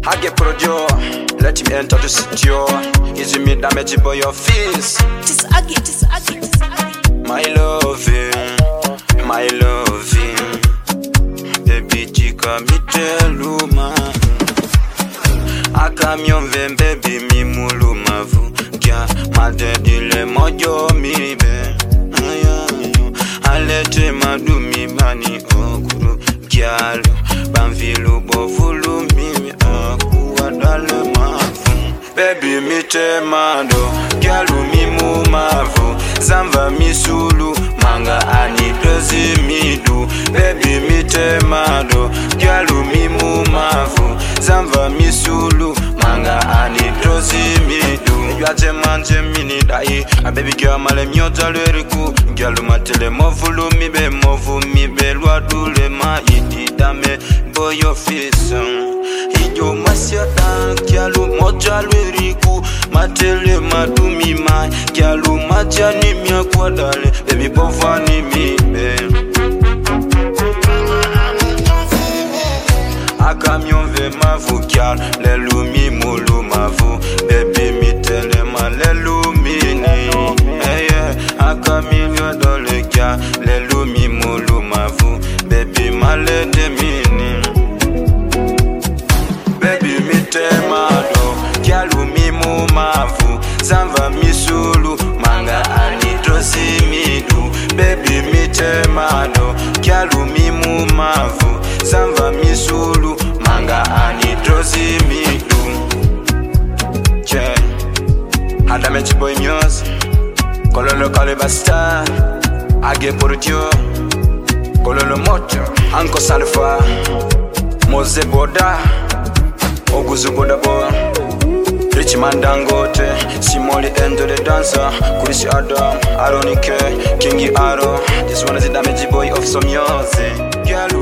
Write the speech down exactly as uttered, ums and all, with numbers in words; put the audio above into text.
I get prodio, let him enter the studio. Is me damage boy your face? Just ugly, just ugly, just ugly. My loving, my loving, baby chica mi teluma. Akamyon vem baby mi mulumavu, kya madedile mojo mi be. Alete madu mi mani okuru, kyalo banvilu bovulu mi akuwa dale mavu. Baby mi temado, kyalo mi mumavu, zamva mi sulu, manga ani dozi midu. Baby mi temado, kyalo mi mumavu, zamva mi sulu, manga ani dozi midu. Yate manje mini dai, a baby girl male myota leriku, gyalu matele movulu mi be movu mi be lwadule ma idi dame boy your face. Ijo masyata gyalu moja leriku, matele madumi ma gyalu maja ni mya kwadale, baby bova ni mi be. Akamyon ve mavu gyal, lelu mi mulu mavu, baby mi tele ma lelu mini. Hey yeah, akamyon dole gyal, lelu mi mulu mavu, baby ma lede mini. Baby mi temado, gyalu mi mu mavu, zamva mi sulu, manga ani dosi midu. Baby mi temado, gyalu mi mu mavu, zamva mi sulu, manga ani dosi midu. Yeah, Adamage boy music, Kololo Kaliba star, Age Pordio, Kololo moto, Anko Salfa, Mose Boda, Oguzu Boda Boy, Rich Mandangote, Simoli Endo the dancer, Kurisi Adam, Aronike, Kingi Aro. This one is the Damage boy of some music.